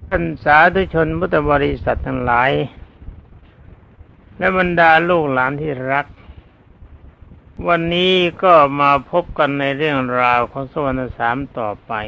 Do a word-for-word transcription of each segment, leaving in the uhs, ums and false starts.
ท่านสาธุชนพุทธบริษัททั้งหลายและบรรดาลูกหลานที่รักวันนี้ก็มาพบกันในเรื่องราวของสวรรค์สามต่อไป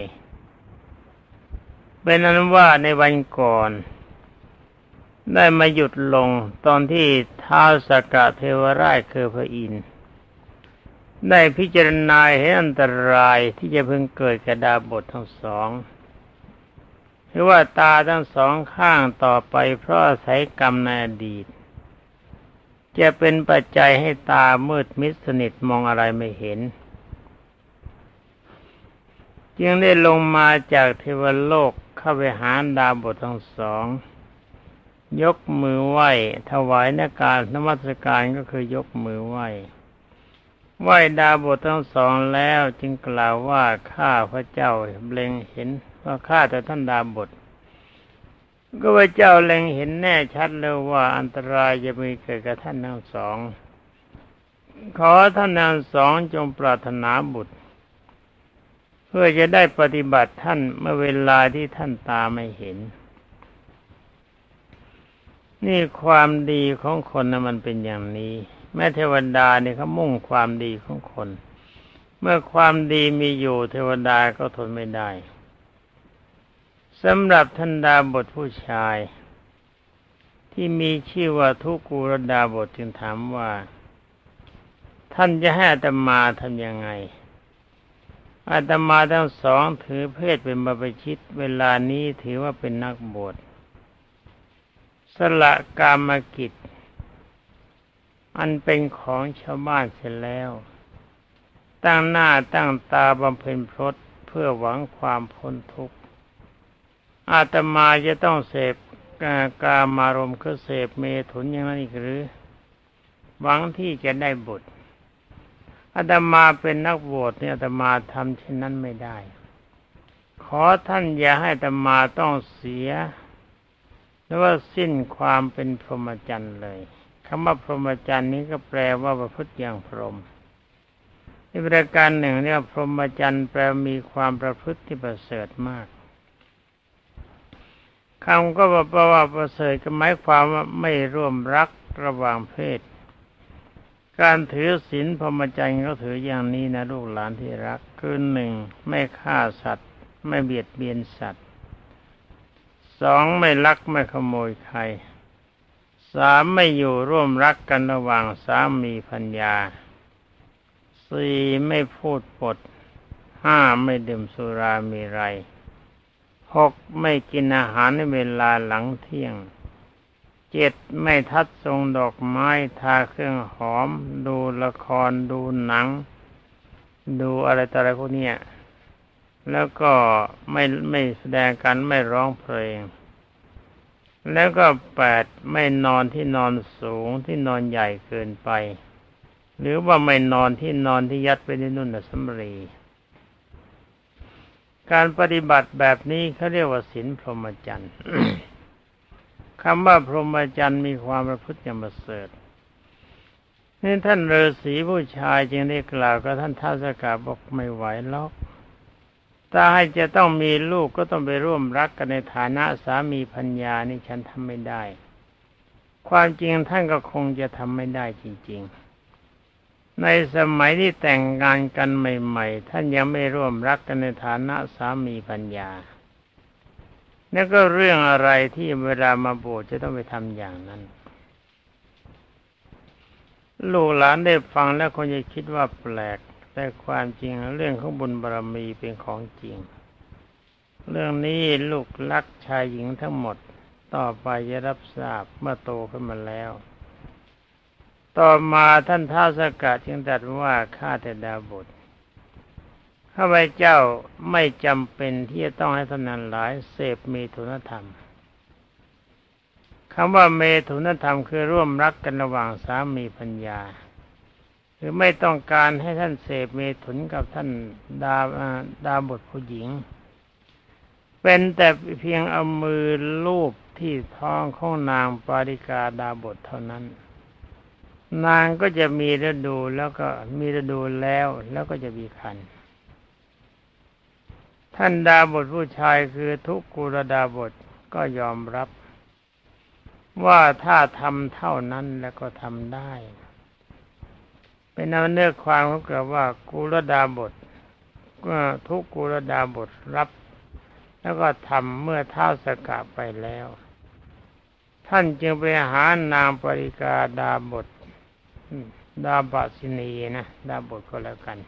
เป็นนั้นว่าในวันก่อนได้มาหยุดลงตอนที่ท้าวสักกะเทวราชคือพระอินทร์ได้พิจารณาเห็นอันตรายที่จะพึงเกิดแก่ดาบททั้งสองหรือว่าตาทั้งสองข้างต่อไปเพราะอาศัยกรรมในอดีตจะเป็นปัจจัยให้ตามืดมิดสนิทมองอะไรไม่เห็นจึงได้ลงมาจากเทวโลกเข้าไปหาดาบททั้งสองยกมือไหว้ถวายนาการนมัสการก็คือยกมือไหว้ไหว้ดาบททั้งสองแล้วจึงกล่าวว่าข้าพระเจ้าเล็งเห็นว่าข้าแต่ท่านดาบทก็พระเจ้าเล็งเห็นแน่ชัดแล้วว่าอันตรายจะมีเกิดกับท่านทั้งสองขอท่านทั้งสองจงปรารถนาบุตรเพื่อจะได้ปฏิบัติท่านเมื่อเวลาที่ท่านตาไม่เห็นนี่ความดีของคนนะมันเป็นอย่างนี้แม้เทวดาเนี่ยเขามุ่งความดีของคนเมื่อความดีมีอยู่เทวดาก็ทนไม่ได้สำหรับท่านดาบทผู้ชายที่มีชื่อว่าทุกูรดาบทจึงถามว่าท่านจะให้อาตมาทำยังไงอาตมาทั้งสองถือเพศเป็นบรรพชิตเวลานี้ถือว่าเป็นนักบวชสละกามกิจอันเป็นของชาวบ้านเสร็จแล้วตั้งหน้าตั้งตาบำเพ็ญพรตเพื่อหวังความพ้นทุกข์อาตมาจะต้องเสพกามารมณ์คือเสพเมถุนอย่างนั้นอีกหรือหวังที่จะได้บุตรอาตมาเป็นนักบวชเนี่ยอาตมาทำเช่นนั้นไม่ได้ขอท่านอย่าให้อาตมาต้องเสียหรือว่าสิ้นความเป็นพรหมจรรย์เลยคำว่าพรหมจรรย์นี้ก็แปลว่าประพฤติอย่างพรหมอีกประการหนึ่งเนี่ยพรหมจรรย์แปลมีความประพฤติที่ประเสริฐมากคำก็บอกว่าประเสริฐก็หมายความว่าไม่ร่วมรักระหว่างเพศการถือศีลพรหมจรรย์ก็ถืออย่างนี้นะลูกหลานที่รักคือหนึ่งไม่ฆ่าสัตว์ไม่เบียดเบียนสัตว์สองไม่ลักไม่ขโมยใครสามไม่อยู่ร่วมรักกันระหว่างสามีภรรยาสี่ไม่พูดปดห้าไม่ดื่มสุรามีไรหกไม่กินอาหารในเวลาหลังเที่ยงเจ็ดไม่ทัดทรงดอกไม้ทาเครื่องหอมดูละครดูหนังดูอะไรต่ออะไรพวกนี้แล้วก็ไม่ไม่แสดงกันไม่ร้องเพลงแล้วก็แปดไม่นอนที่นอนสูงที่นอนใหญ่เกินไปหรือว่าไม่นอนที่นอนที่ยัดไปในนุ่นสำลีการปฏิบัติแบบนี้เขาเรียกว่าศีลพรหมจรรย์ คำว่าพรหมจรรย์มีความประพฤติอย่างประเสริฐนี่ท่านฤาษีผู้ชายจึงได้กล่าวกับท่านท้าวสักกะบอกไม่ไหวหรอกถ้าให้จะต้องมีลูกก็ต้องไปร่วมรักกันในฐานะสามีภรรยานี่ฉันทำไม่ได้ความจริงท่านก็คงจะทำไม่ได้จริงๆในสมัยที่แต่งงานกันใหม่ๆท่านยังไม่ร่วมรักกันในฐานะสามีภรรยานั่นก็เรื่องอะไรที่เวลามาบวชจะต้องไปทำอย่างนั้นลูกหลานได้ฟังแล้วคงจะคิดว่าแปลกแต่ความจริงเรื่องของบุญบารมีเป็นของจริงเรื่องนี้ลูกรักชายหญิงทั้งหมดต่อไปจะรับทราบเมื่อโตขึ้นมาแล้วต่อมาท่านท้าวสักกะจึงตรัสว่าข้าแต่ดาบทข้าพเจ้าไม่จำเป็นที่จะต้องให้ท่านนั้นหลายเสพเมถุนธรรมคำว่าเมถุนธรรมคือร่วมรักกันระหว่างสามีภรรยาคือไม่ต้องการให้ท่านเสพเมถุนกับท่านดาดาบทผู้หญิงเป็นแต่เพียงเอามือลูบที่ท้องของนางปาริกาดาบทเท่านั้นนางก็จะมีฤดูแล้วก็มีฤดูแล้วแล้วก็จะมีครรภ์ท่านดาบทผู้ชายคือทุกกุลดาบทก็ยอมรับว่าถ้าทำเท่านั้นแล้วก็ทำได้เป็นเนื้อความเขาเกิดว่ากุลดาบทก็ทุกกุลดาบทรับแล้วก็ทำเมื่อเท้าสกะไปแล้วท่านจึงไปหานางปริกาดาบทดาบสินีนะดาบทก็แล้วกัน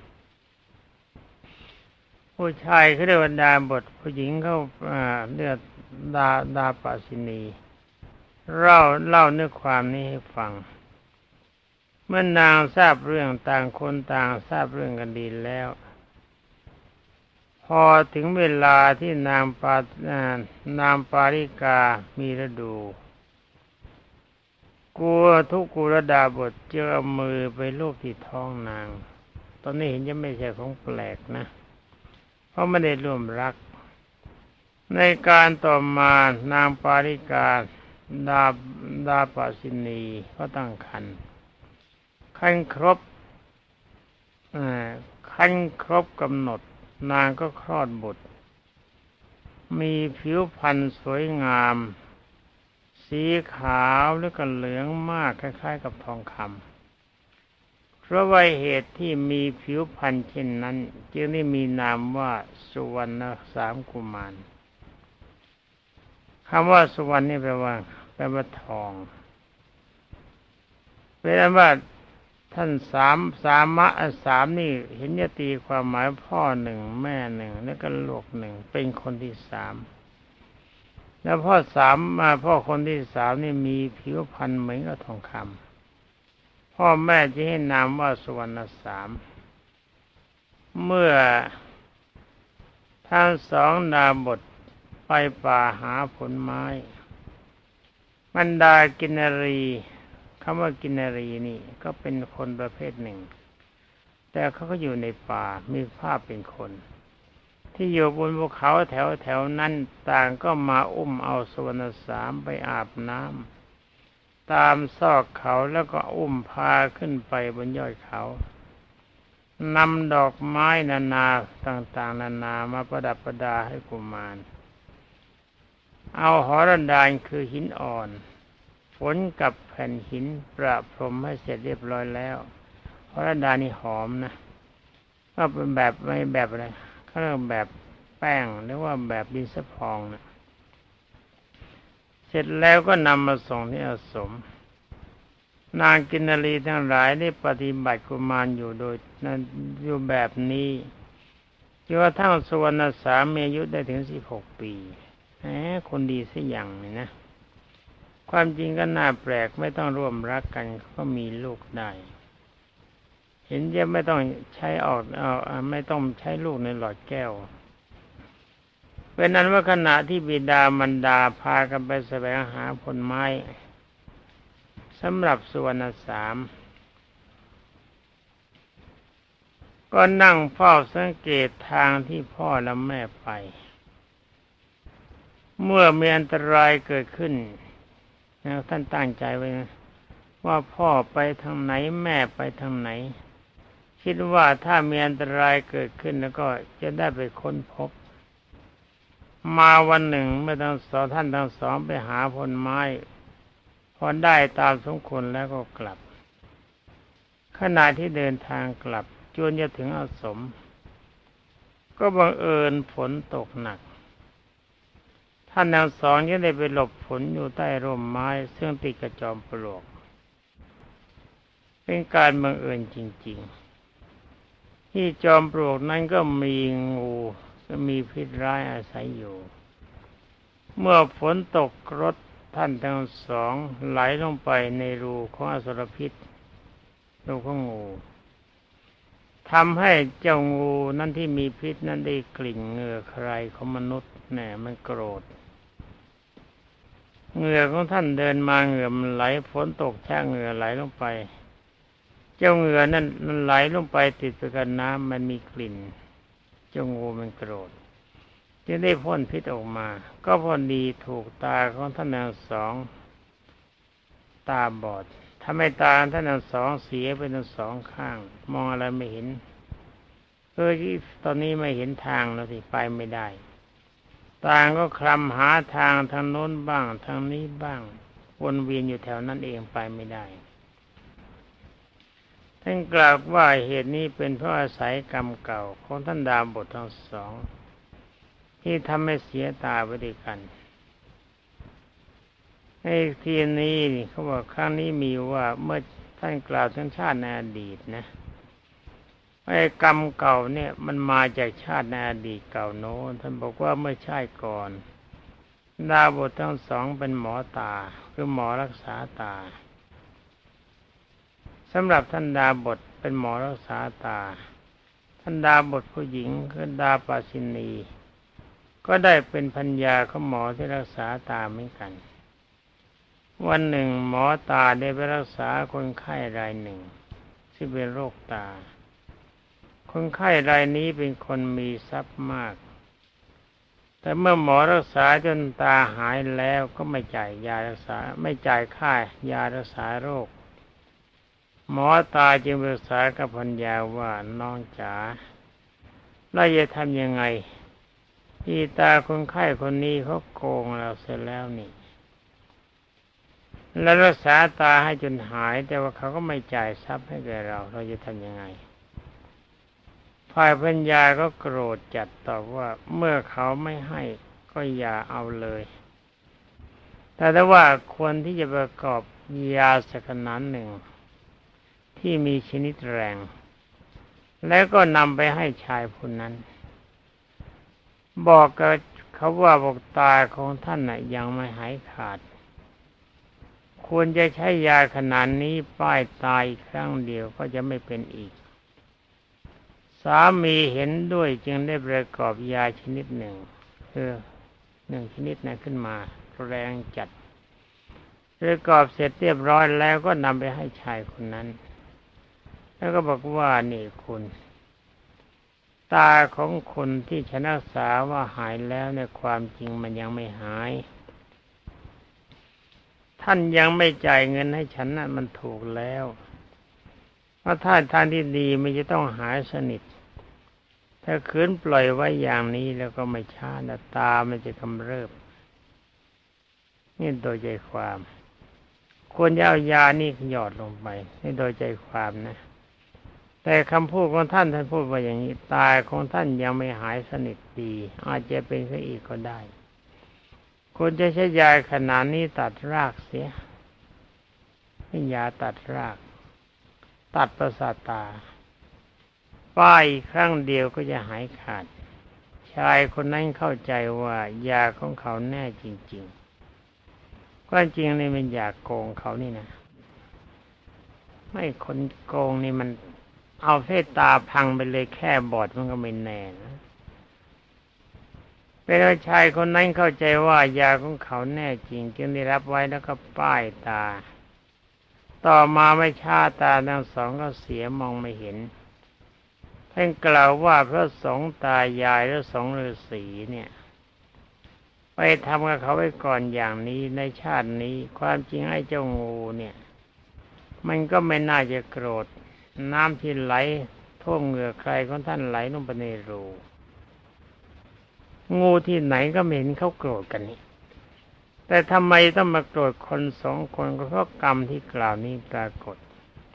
ผู้ชายเขาเรียกว่าดาบทผู้หญิงเขาเรียกดาดาบสินีเล่าเล่าเนื้อความนี้ให้ฟังเมื่อนางทราบเรื่องต่างคนต่างทราบเรื่องกันดีแล้วพอถึงเวลาที่นางปานางปาริกามีฤดูกลัวทุกกุลดาบทเจอมือไปลูบที่ท้องนางตอนนี้เห็นจะไม่ใช่ของแปลกนะเพราะไม่ได้ร่วมรักในการต่อมานางปาริกาดาดาปสินีก็ตั้งครรภ์คันครบคันครบกำหนดนางก็คลอดบุตรมีผิวพรรณสวยงามสีขาวแล้วก็เหลืองมากคล้ายๆกับทองคำเพราะว่าเหตุที่มีผิวพรรณเช่นนั้นจึงได้มีนามว่าสุวรรณสามกุมารคำว่าสุวรรณนี่แปลว่าแปลว่าทองเป็นอันว่าท่านสามสามะสามนี่เห็นจะตีความหมายพ่อหนึ่งแม่หนึ่งแล้วก็ลูกหนึ่งเป็นคนที่สามแล้วพ่อสามมาพ่อคนที่สามนี่มีผิวพรรณเหมือนกับทองคำพ่อแม่จะให้นามว่าสุวรรณสามเมื่อทั้งสองดาบทไปป่าหาผลไม้บรรดากินรีคำว่ากินรีนี่ก็เป็นคนประเภทหนึ่งแต่เขาก็อยู่ในป่ามีภาพเป็นคนที่อยู่บนภูเขาแถวแถวนั้นต่างก็มาอุ้มเอาสุวรรณสามไปอาบน้ำตามซอกเขาแล้วก็อุ้มพาขึ้นไปบนยอดเขานำดอกไม้นานาต่างๆนานามาประดับประดาให้กุมารเอาหอระดานคือหินอ่อนฝนกับแผ่นหินประพรมให้เสร็จเรียบร้อยแล้วหอระดานนี่หอมนะก็เป็นแบบไม่แบบอะไรเขาเรียกแบบแป้งหรือว่าแบบดินสะพองนะเสร็จแล้วก็นำมาส่งที่อาสมนางกินนารีทั้งหลายได้ปฏิบัติกุมารอยู่โดยอยู่แบบนี้จนกระทั่งสุวรรณสามมีอายุได้ถึงสิบหกปีแหมคนดีสักอย่างนี่นะความจริงก็น่าแปลกไม่ต้องร่วมรักกันก็มีลูกได้เห็นจะไม่ต้องใช้ออกเอาไม่ต้องใช้ลูกในหลอดแก้วเป็นนั้นว่าขณะที่บิดามารดาพากันไปแสวงหาผลไม้สำหรับสุวรรณสามก็นั่งเฝ้าสังเกตทางที่พ่อและแม่ไปเมื่อมีอันตรายเกิดขึ้นนะท่านตั้งใจไว้นะว่าพ่อไปทางไหนแม่ไปทางไหนคิดว่าถ้ามีอันตรายเกิดขึ้นแล้วก็จะได้ไปค้นพบมาวันหนึ่งเมื่อทั้งสองท่านทั้งสองไปหาผลไม้พอได้ตามสมควรแล้วก็กลับขณะที่เดินทางกลับจนจะถึงอาสมก็บังเอิญฝนตกหนักท่านทั้งสองยังได้ไปหลบฝนอยู่ใต้ร่มไม้ซึ่งติดกับจอมปลวกเป็นการบังเอิญจริงๆที่จอมปลวกนั้นก็มีงูจะมีพิษร้ายอาศัยอยู่เมื่อฝนตกรถท่านทั้งสองไหลลงไปในรูของอสรพิษรูของงูทำให้เจ้างูนั้นที่มีพิษนั้นได้กลิ่นเหงื่อใครของมนุษย์แหน่มันโกรธเหงื่อของท่านเดินมาเหงื่อมันไหลฝนตกแช่เหงื่อไหลลงไปเจ้าเหงื่อนั้นมันไหลลงไปติดไปกับน้ำมันมีกลิ่นเจ้างูมันโกรธจึงได้พ่นพิษออกมาก็พอดีถูกตาของท่านทั้งสองตาบอดทำให้ตาท่านทั้งสองเสียไปทั้งสองข้างมองอะไรไม่เห็นเออที่ตอนนี้ไม่เห็นทางแล้วสิไปไม่ได้ต่างก็คลำหาทางทางโน้นบ้างทางนี้บ้างวนเวียนอยู่แถวนั้นเองไปไม่ได้ท่านกล่าวว่าเหตุนี้เป็นเพราะอาศัยกรรมเก่าของท่านดาบททั้งสองที่ทำให้เสียตาไปด้วยกันในทีนี้เขาบอกครั้งนี้มีว่าเมื่อท่านกล่าวถึงชาติในอดีตนะไอ้กรรมเก่าเนี่ยมันมาจากชาติในอดีตเก่าโน้นท่านบอกว่าเมื่อชาติก่อนดาบททั้งสองเป็นหมอตาคือหมอรักษาตาสำหรับท่านดาบทเป็นหมอรักษาตาท่านดาบทผู้หญิงคือดาปาสินีก็ได้เป็นภรรยาของหมอที่รักษาตาเหมือนกันวันหนึ่งหมอตาได้ไปรักษาคนไข้รายหนึ่งที่เป็นโรคตาคนไข้รายนี้เป็นคนมีทรัพย์มากแต่เมื่อหมอรักษาจนตาหายแล้วก็ไม่จ่ายยารักษาไม่จ่ายค่ายารักษาโรคหมอตาจึงปรึกษากับภรรยาว่าน้องจ๋าเราจะทำยังไงที่ตาคนไข้คนนี้เขาโกงเราเสร็จแล้วนี่แล้วรักษาตาให้จนหายแต่ว่าเขาก็ไม่จ่ายทรัพย์ให้แก่เราเราจะทำยังไงฝ่ายภรรยาก็โกรธจัดตอบว่าเมื่อเขาไม่ให้ก็อย่าเอาเลยแต่ถ้าว่าควรที่จะประกอบยาสักขนาดหนึ่งที่มีชนิดแรงแล้วก็นำไปให้ชายผู้นั้นบอกกับเขาว่าบอกตาของท่านน่ะยังไม่หายขาดควรจะใช้ยาขนาดนี้ป้ายตายครั้งเดียวก็จะไม่เป็นอีกสามีเห็นด้วยจึงได้ประกอบยาชนิดหนึ่งคือหนึ่งชนิดนั้นขึ้นมาแรงจัดประกอบเสร็จเรียบร้อยแล้วก็นำไปให้ชายคนนั้นแล้วก็บอกว่านี่คุณตาของคนที่ฉันรักษาว่าหายแล้วในความจริงมันยังไม่หายท่านยังไม่จ่ายเงินให้ฉันนั่นมันถูกแล้วเพราะถ้าทางที่ดีมันจะต้องหายสนิทถ้าคืนปล่อยไว้อย่างนี้แล้วก็ไม่ช้านะตามันจะกำเริบนี่โดยใจความควรจะเอายานี่หยอดลงไปนี่โดยใจความนะแต่คำพูดของท่านท่านพูดว่าอย่างนี้ตาของท่านยังไม่หายสนิทดีอาจจะเป็นซะอีกก็ได้ควรจะใช้ยาขนาดนี้ตัดรากเสียให้ยาตัดรากตัดประสาทตาป้ายครั้งเดียวก็จะหายขาดชายคนนั้นเข้าใจว่ายาของเขาแน่จริงๆความจริงนี่มันอยากโกงเขานี่นะไม่คนโกงนี่มันเอาเส้ตาพังไปเลยแค่บอดมันก็ไม่แน่นะเป็นชายคนนั้นเข้าใจว่ายาของเขาแน่จริงจึงได้รับไว้แล้วก็ป้ายตาต่อมาไม่ช้าตาทั้งสองก็เสียมองไม่เห็นท่านกล่าวว่าพระสงฆ์ตายายและสงฆ์ฤาษีเนี่ยไปทำกับเขาไว้ก่อนอย่างนี้ในชาตินี้ความจริงไอ้เจ้างูเนี่ยมันก็ไม่น่าจะโกรธน้ำที่ไหลท่วมเหงื่อใครของท่านไหลลงไปในรูงูที่ไหนก็ไม่เห็นเขาโกรธกันนี่แต่ทำไมต้องมาโกรธคนสองคนก็เพราะกรรมที่กล่าวนี้ปรากฏ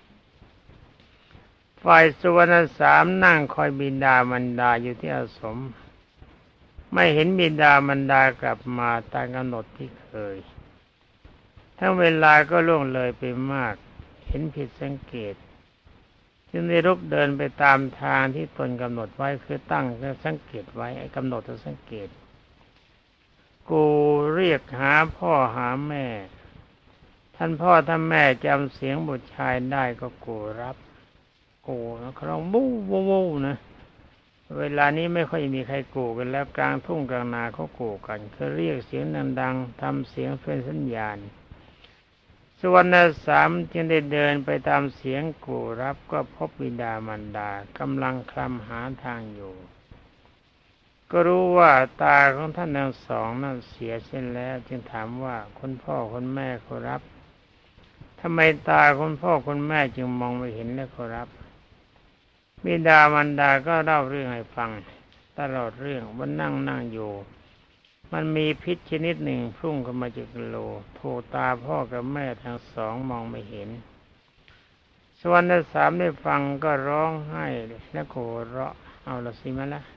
ฝ่ายสุวรรณสามนั่งคอยบิดามารดาอยู่ที่อาสมไม่เห็นบิดามารดากลับมาตามกำหนดที่เคยทั้งเวลาก็ล่วงเลยไปมากเห็นผิดสังเกตจึงได้ลุกเดินไปตามทางที่ตนกำหนดไว้คือตั้งสังเกตไว้ไอ้กำหนดสังเกตกูเรียกหาพ่อหาแม่ท่านพ่อท่านแม่จำเสียงบุตรชายได้ก็กูรับกูนะเขาร้องบู๊บู๊บู๊นะเวลานี้ไม่ค่อยมีใครกูกันแล้วกลางทุ่งกลางนาเขากูกันเขาเรียกเสียงดังๆทำเสียงเป็นสัญญาณสุวรรณสามจึงได้เดินไปตามเสียงกูรับก็พบบิดามารดากำลังคลำหาทางอยู่ก็รู้ว่าตาของท่านทั้งสองนั้นเสียเส้นแล้วจึงถามว่าคุณพ่อคุณแม่ขอรับทำไมตาคุณพ่อคุณแม่จึงมองไม่เห็นและขอรับบิดามารดาก็เล่าเรื่องให้ฟังตลอดเรื่องว่านั่งนั่งอยู่มันมีพิษชนิดหนึ่งพุ่งเข้ามาจากโลถูกตาพ่อกับแม่ทั้งสองมองไม่เห็นส่วนที่สามได้ฟังก็ร้องไห้และโกรธเราะเอาละสิมาละ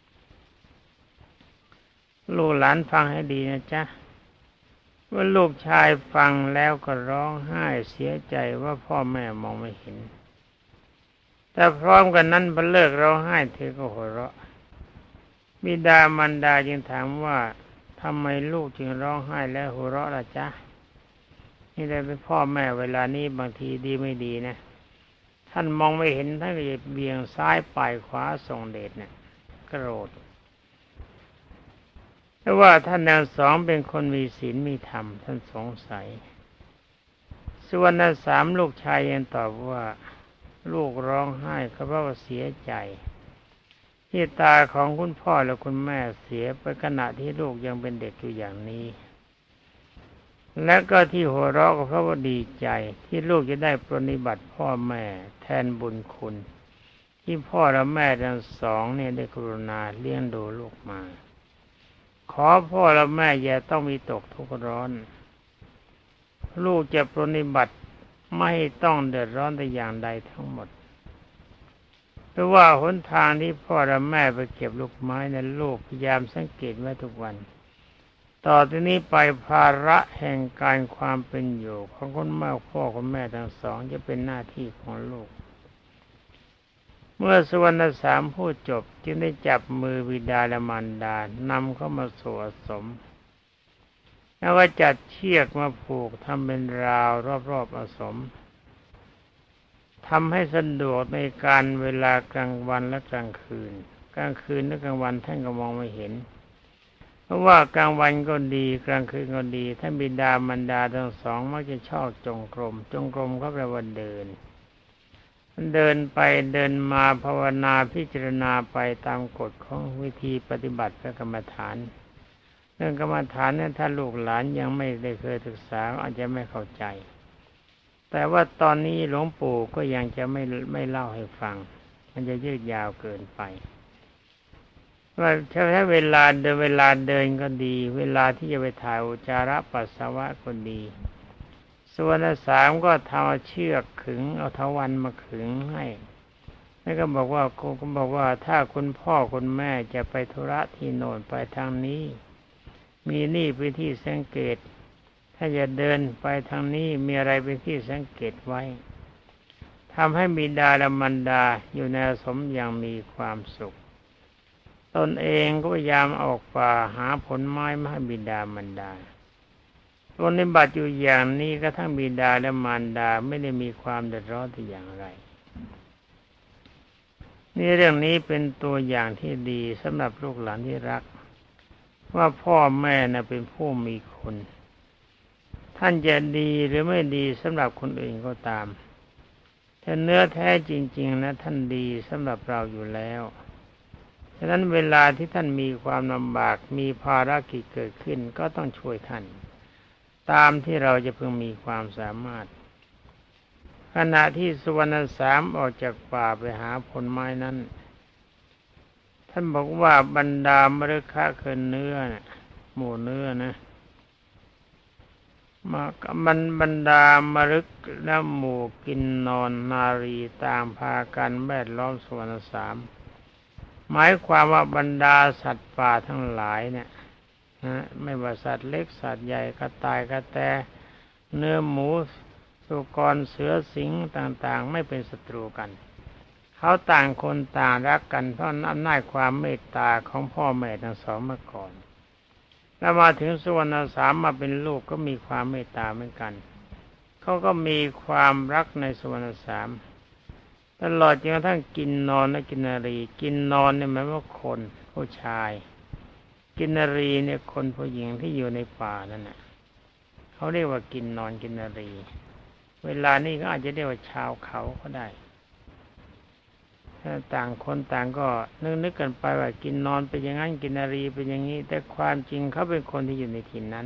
ลูกหลานฟังให้ดีนะจ๊ะเมื่อลูกชายฟังแล้วก็ร้องไห้เสียใจว่าพ่อแม่มองไม่เห็นแต่พร้อมกันนั้นพอเลิกร้องไห้เธอก็หัวเราะบิดามารดาจึงถามว่าทำไมลูกจึงร้องไห้และหัวเราะล่ะจ๊ะนี่ได้เป็นพ่อแม่เวลานี้บางทีดีไม่ดีนะท่านมองไม่เห็นท่านก็จะเบี่ยงซ้ายป่ายขวาส่งเดชเนี่ยโกรธแต่ว่าท่านทั้งสองเป็นคนมีศีลมีธรรมท่านสงสัยส่วนทั้งสามลูกชายยังตอบว่าลูกร้องไห้ก็เพราะว่าเสียใจที่ตาของคุณพ่อและคุณแม่เสียไปขณะที่ลูกยังเป็นเด็กอยู่อย่างนี้และก็ที่หัวเราะก็เพราะว่าดีใจที่ลูกจะได้ปรนนิบัติพ่อแม่แทนบุญคุณที่พ่อและแม่ทั้งสองเนี่ยได้กรุณาเลี้ยงดูลูกมาขอพ่อและแม่อย่าต้องมีตกทุกข์ร้อนลูกจะปรนนิบัติไม่ต้องเดือดร้อนแต่อย่างใดทั้งหมดเพราะว่าหนทางที่พ่อและแม่ไปเก็บลูกไม้นั้นลูกพยายามสังเกตไว้ทุกวันต่อจากนี้ไปภาระแห่งการความเป็นอยู่ของคุณแม่พ่อคุณแม่ทั้งสองจะเป็นหน้าที่ของลูกเมื่อสุวรรณสามพูดจบจึงได้จับมือบิดาและมารดานำเข้ามาสู่อาสมแล้วก็จัดเชือกมาผูกทำเป็นราวรอบๆอาสมทำให้สะดวกในการเวลากลางวันและกลางคืนกลางคืนและกลางวันท่านก็มองไม่เห็นเพราะว่ากลางวันก็ดีกลางคืนก็ดีท่านบิดามารดาทั้งสองมักจะชอบจงกรมจงกรมก็แปลว่าเดินเดินไปเดินมาภาวนาพิจารณาไปตามกฎของวิธีปฏิบัติพระกรรมฐานเรื่องกรรมฐานนั้นถ้าลูกหลานยังไม่ได้เคยศึกษาอาจจะไม่เข้าใจแต่ว่าตอนนี้หลวงปู่ก็ยังจะไม่ไม่เล่าให้ฟังมันจะยืดยาวเกินไปว่าใช้เวลาเดินเวลาเดินก็ดีเวลาที่จะไปถ่ายอุจจาระปัสสาวะก็ดีส่วนที่สามก็ทำเชือกขึงเอาเถาวัลย์มาขึงให้แล้วก็บอกว่าครูก็บอกว่าถ้าคุณพ่อคุณแม่จะไปธุระที่โน่นไปทางนี้มีนี่เป็นที่สังเกตถ้าจะเดินไปทางนี้มีอะไรเป็นที่สังเกตไว้ทำให้บิดาและมารดาอยู่ในอาสมอย่างมีความสุขตนเองก็พยายามออกป่าหาผลไม้มาให้บิดามารดาปฏิบัติอยู่อย่างนี้ก็ทั้งบิดาและมารดาไม่ได้มีความเดือดร้อนแต่อย่างไรนี่เรื่องนี้เป็นตัวอย่างที่ดีสำหรับลูกหลานที่รักว่าพ่อแม่น่ะเป็นผู้มีคุณท่านจะดีหรือไม่ดีสำหรับคนอื่นก็ตามแต่เนื้อแท้จริงๆนะท่านดีสำหรับเราอยู่แล้วฉะนั้นเวลาที่ท่านมีความลำบากมีภารกิจเกิดขึ้นก็ต้องช่วยท่านตามที่เราจะพึงมีความสามารถขณะที่สุวรรณสามออกจากป่าไปหาผลไม้นั้นท่านบอกว่าบรรดามฤคะคือเนื้อนะหมู่เนื้อนะมามันบรรดามฤคและหมู่กินนอนนารีต่างพากันแวดล้อมสุวรรณสามหมายความว่าบรรดาสัตว์ป่าทั้งหลายเนี่ยนะไม่ว่าสัตว์เล็กสัตว์ใหญ่กระต่ายกระแตเนื้อหมูสุกรเสือสิงห์ต่างๆไม่เป็นศัตรูกันเขาต่างคนต่างรักกันเพราะอำนาจความเมตตาของพ่อแม่ทั้งสองมาก่อนแล้วมาถึงสุวรรณสามมาเป็นลูกก็มีความเมตตาเหมือนกันเขาก็มีความรักในสุวรรณสามตลอดจนกระทั่งกินนอนและกินนารีกินนอนเนี่ยหมายว่าคนผู้ชายกินนารีเนี่ยคนผู้หญิงที่อยู่ในป่านั่นน่ะเขาเรียกว่ากินนอนกินนารีเวลานี้ก็อาจจะเรียกว่าชาวเขาก็ได้ต่างคนต่างก็นึกนึกกันไปว่ากินนอนเป็นอย่างนั้นกินนารีเป็นอย่างนี้แต่ความจริงเขาเป็นคนที่อยู่ในถิ่นนั้น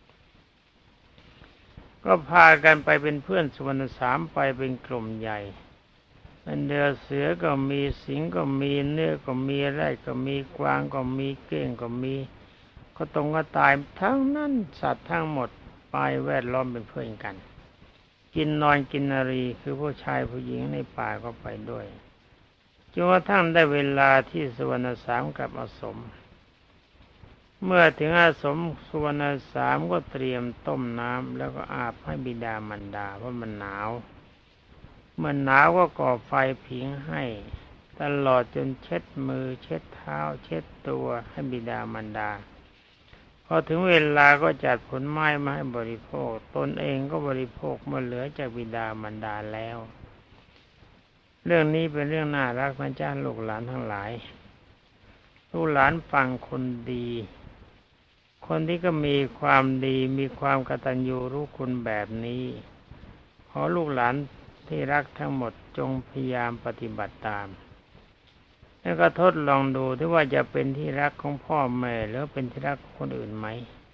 ก็พากันไปเป็นเพื่อนสุวรรณสามไปเป็นกลุ่มใหญ่เป็นเดือเสือก็มีสิงก็มีเนื้อก็มีไร่ก็มีกวางก็มีเก้งก็มีก็ตรงก็ตายทั้งนั้นสัตว์ทั้งหมดไปแวดล้อมเป็นเพื่อนกันกินนอนกินนารีคือผู้ชายผู้หญิงในป่าก็ไปด้วยจนกระทั่งได้เวลาที่สุวรรณสามกับอาสมเมื่อถึงอาสมสุวรรณสามก็เตรียมต้มน้ำแล้วก็อาบให้บิดามารดาเพราะมันหนาวเมื่อหนาวก็ก่อไฟผิงให้ตลอดจนเช็ดมือเช็ดเท้าเช็ดตัวให้บิดามารดาพอถึงเวลาก็จัดผลไม้มาให้บริโภคตนเองก็บริโภคเมื่อเหลือจากบิดามารดาแล้วเรื่องนี้เป็นเรื่องน่ารักนะจ๊ะลูกหลานทั้งหลายลูกหลานฟังคนดีคนที่ก็มีความดีมีความกตัญญูรู้คุณแบบนี้ขอลูกหลานที่รักทั้งหมดจงพยายามปฏิบัติตามแล้วก็ทดลองดูที่ว่าจะเป็นที่รักของพ่อแม่หรือเป็นที่รักของคนอื่นไหม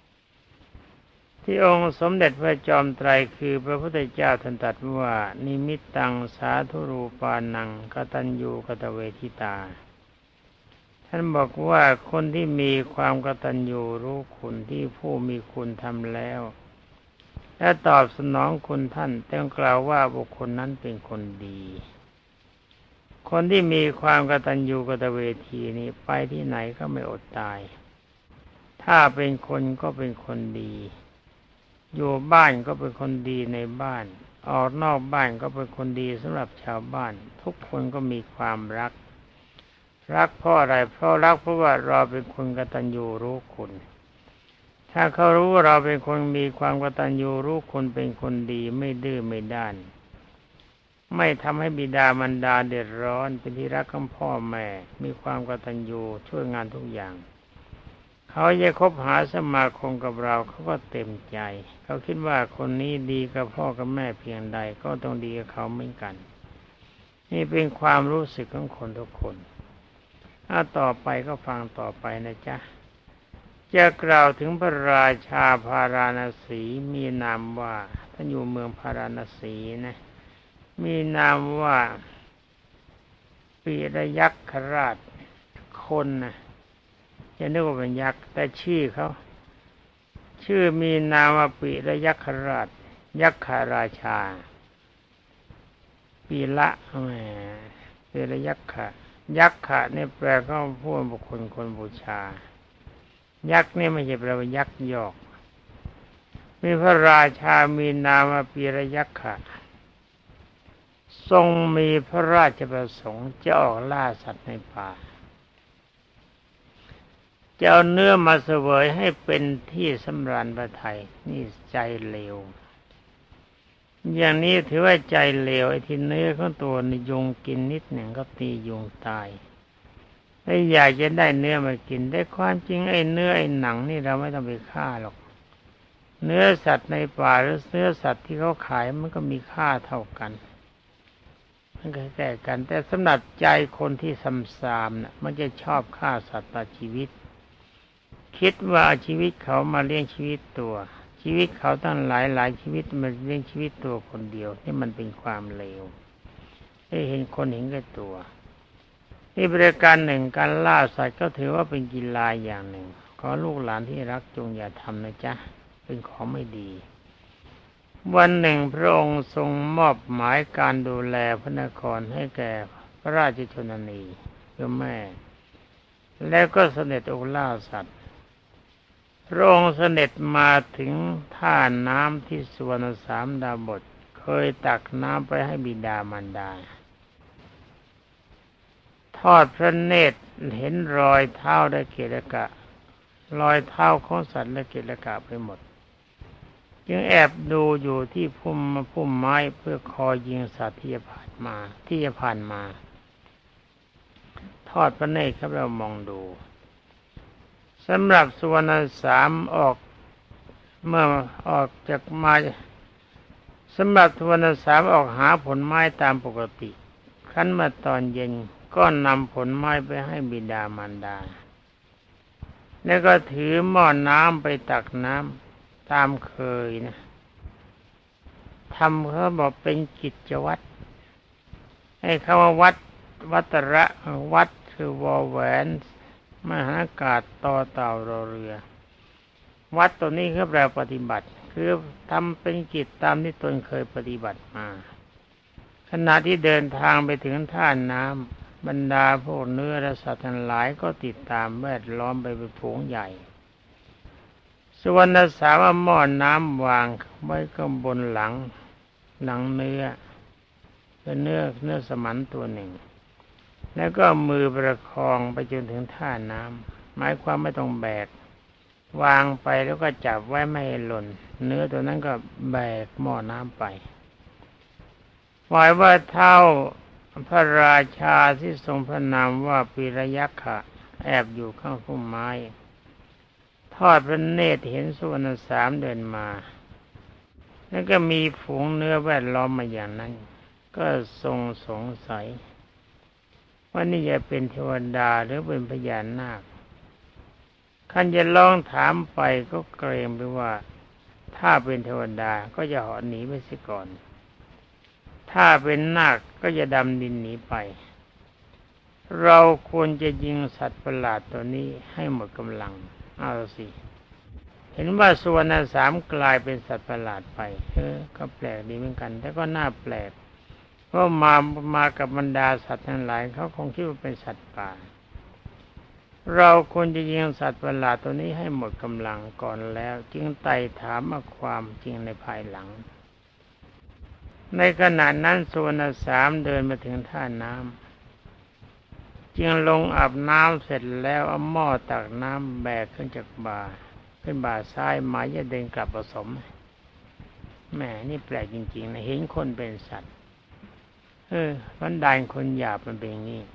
ที่องค์สมเด็จพระจอมไตรคือพระพุทธเจ้าท่านตรัสว่านิมิตตังสาธุรูปานังกตัญญูกตเวทิตาท่านบอกว่าคนที่มีความกตัญญูรู้คุณที่ผู้มีคุณทำแล้วและตอบสนองคุณท่านต้องกล่าวว่าบุคคลนั้นเป็นคนดีคนที่มีความกตัญญูกตเวทีนี้ไปที่ไหนก็ไม่อดตายถ้าเป็นคนก็เป็นคนดีอยู่บ้านก็เป็นคนดีในบ้านออกนอกบ้านก็เป็นคนดีสำหรับชาวบ้านทุกคนก็มีความรักรักเพราะอะไรเพราะรักเพราะว่าเราเป็นคนกตัญญูรู้คุณถ้าเขารู้ว่าเราเป็นคนมีความกตัญญูรู้คุณเป็นคนดีไม่ดื้อไม่ด้านไม่ทำให้บิดามารดาเดือดร้อนเป็นที่รักของพ่อแม่มีความกตัญญูช่วยงานทุกอย่างเขาจะคบหาสมาคมกับเราเขาก็เต็มใจเขาคิดว่าคนนี้ดีกับพ่อกับแม่เพียงใดก็ต้องดีกับเขาเหมือนกันนี่เป็นความรู้สึกของคนทุกคนถ้าต่อไปก็ฟังต่อไปนะจ๊ะจะกล่าวถึงพระราชาพาราณสีมีนามว่าท่านอยู่เมืองพาราณสีนะมีนามว่าปิรยักขราชคนนะจะนึกว่าเป็นยักษ์แต่ชื่อเขาชื่อมีนามว่าปิรยักขราชยักขราชาปีละแหมปิรยักขะยักขะนี่แปลว่าผู้บุคคลคนบูชายักษ์นี่ไม่ใช่แปลว่ายักษ์ยอกมีพระราชามีนามว่าปิรยักขะทรงมีพระราชประสงค์จะออกล่าสัตว์ในป่าจะเอาเนื้อมาเสวยให้เป็นที่สำราญพระทัยนี่ใจเลวอย่างนี้ถือว่าใจเลวไอ้ที่เนื้อของตัวนี่ยุงกินนิดหนึ่งก็ตียุงตายถ้าอยากจะได้เนื้อมากินได้ความจริงไอ้เนื้อไอ้หนังนี่เราไม่ต้องไปฆ่าหรอกเนื้อสัตว์ในป่าหรือเนื้อสัตว์ที่เขาขายมันก็มีค่าเท่ากันมันก็แก่กันแต่สำหรับใจคนที่ซ้ำซามน่ะมันจะชอบฆ่าสัตว์ตัดชีวิตคิดว่าชีวิตเขามาเลี้ยงชีวิตตัวชีวิตเขาตั้งหลายหลายชีวิตมาเลี้ยงชีวิตตัวคนเดียวนี่มันเป็นความเลวให้เห็นคนเห็นแก่ตัวนี่บริการหนึ่งการล่าสัตว์ก็ถือว่าเป็นกีฬาอย่างหนึ่งขอลูกหลานที่รักจงอย่าทำนะจ๊ะเป็นของไม่ดีวันหนึ่งพระองค์ทรงมอบหมายการดูแลพระนครให้แก่พระราชชนนีคือแม่แล้วก็เสด็จออกล่าสัตว์พระองค์เสด็จมาถึงท่าน้ำที่สุวรรณสามดาบทเคยตักน้ำไปให้บิดามารดาทอดพระเนตรเห็นรอยเท้าและเกศกะรอยเท้าของสัตว์และเกศกะไปหมดจึงแอบดูอยู่ที่พุ่มพุ่มไม้เพื่อคอยยิงสัตว์ที่จะผ่านมาที่จะผ่านมาทอดพระเนตรครับเรามองดูสำหรับสุวรรณสามออกเมื่อออกจากมาสำหรับสุวรรณสามออกหาผลไม้ตามปกติครั้นมาตอนเย็นก็นำผลไม้ไปให้บิดามารดาแล้วก็ถือหม้อน้ำไปตักน้ำตามเคยนะทำเขาบอกเป็นกิจวัตรให้คำว่าวัดวัตระวัดคือวอแหวนมหากาศต่อเต่ารอเรือวัดตัวนี้คือแปลปฏิบัติคือทำเป็นกิจตามที่ตนเคยปฏิบัติมาขณะที่เดินทางไปถึงท่าน้ำบรรดาพวกเนื้อและสัตว์ทั้งหลายก็ติดตามแวดล้อมไปเป็นฝูงใหญ่สุวรรณสามหม้อน้ำวางไว้ข้างบนหลังหลังเนื้อเป็นเนื้อเนื้อสมันตัวหนึ่งแล้วก็มือประคองไปจนถึงท่าน้ำหมายความไม่ต้องแบกวางไปแล้วก็จับไว้ไม่ให้หล่นเนื้อตัวนั้นก็แบกหม้อน้ำไปหมายว่าเท่าพระราชาที่ทรงพระนามว่าปิรยักขะแอบอยู่ข้างพุ่มไม้ทอดพระเนตรเห็นสุวรรณสามเดินมาแล้วก็มีฝูงเนื้อแวดล้อมมาอย่างนั้นก็ทรงสงสัยว่านี่จะเป็นเทวดาหรือเป็นพญานาคท่านจะลองถามไปก็เกรงไปว่าถ้าเป็นเทวดาก็จะเหาะหนีไปเสียก่อนถ้าเป็นนาคก็จะดำดินหนีไปเราควรจะยิงสัตว์ประหลาดตัวนี้ให้หมดกำลังเอาสิเห็นว่าสุวรรณสามกลายเป็นสัตว์ประหลาดไปเออก็แปลกดีเหมือนกันแต่ก็น่าแปลกเพราะมามากับบรรดาสัตว์ทั้งหลายเขาคงคิดว่าเป็นสัตว์ป่าเราควรจะยิงสัตว์ประหลาดตัวนี้ให้หมดกำลังก่อนแล้วจึงไต่ถามมาความจริงในภายหลังในขณะนั้นสุวรรณสามเดินมาถึงท่าน้ำจึงลงอาบน้ำเสร็จแล้วเอาหม้อตักน้ำแบกขึ้นจากบ่าขึ้นบ่าซ้ายหมายจะเดินกลับผสมแหมนี่แปลกจริงๆนะเห็นคนเป็นสัตว์เออบันดาลคนหยาบมันเป็นอย่างนี้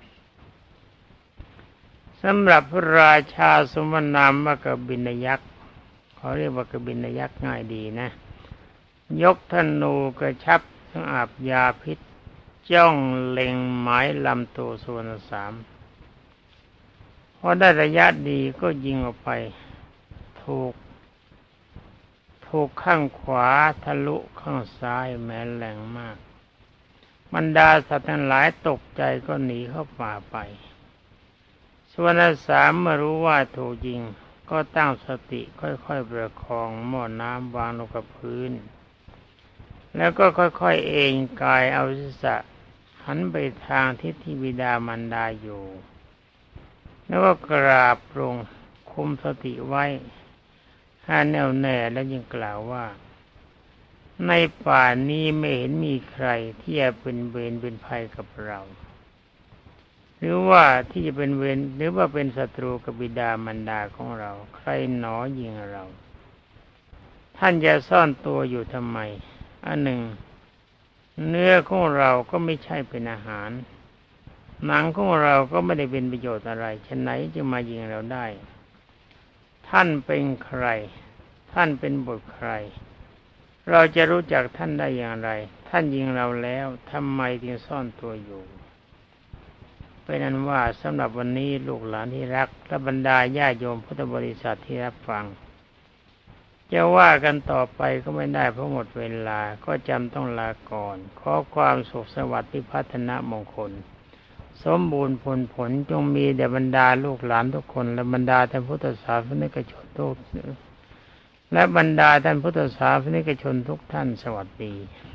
สำหรับพระราชาสมนามว่ากบินยักษ์เขาเรียกว่ากบินยักษ์ง่ายดีนะยกธนูกระชับทั้งอาบยาพิษจ้องเล็งหมายลำตัวสุวรรณสามพอได้ระยะดีก็ยิงออกไปถูกถูกข้างขวาทะลุข้างซ้ายแม้แรงมากบรรดาสัตว์ทั้งหลายตกใจก็หนีเข้าป่าไปสุวรรณสามเมื่อรู้ว่าถูกยิงก็ตั้งสติค่อยๆประคองหม้อน้ำวางลงกับพื้นแล้วก็ค่อยๆเอนกายเอาศีรษะหันไปทางทิศที่บิดามารดาอยู่แล้วก็กราบลงคุมสติไว้ให้แน่วแน่แล้วยังกล่าวว่าในป่านี้ไม่เห็นมีใครที่จะเป็นเวรเป็นภัยกับเราหรือว่าที่จะเป็นเวรหรือว่าเป็นศัตรูกับบิดามารดาของเราใครหนอยิงเราท่านจะซ่อนตัวอยู่ทำไมอันหนึ่งเนื้อของเราก็ไม่ใช่เป็นอาหารหนังของเราก็ไม่ได้เป็นประโยชน์อะไรฉะไหนจะมายิงเราได้ท่านเป็นใครท่านเป็นบุตรใครเราจะรู้จักท่านได้อย่างไรท่านยิงเราแล้วทำไมจึงซ่อนตัวอยู่เป็นนั้นว่าสำหรับวันนี้ลูกหลานที่รักและบรรดาญาโยมพุทธบริษัทที่รับฟังจะว่ากันต่อไปก็ไม่ได้เพราะหมดเวลาก็จำต้องลาก่อนขอความสุขสวัสดิ์พิพัฒนมงคลสมบูรณ์ผลผลจงมีแด่บรรดาลูกหลานทุกคนและบรรดาท่านพุทธศาสนิกชนทุกและบรรดาท่านพุทธศาสนิกชนทุกท่านสวัสดี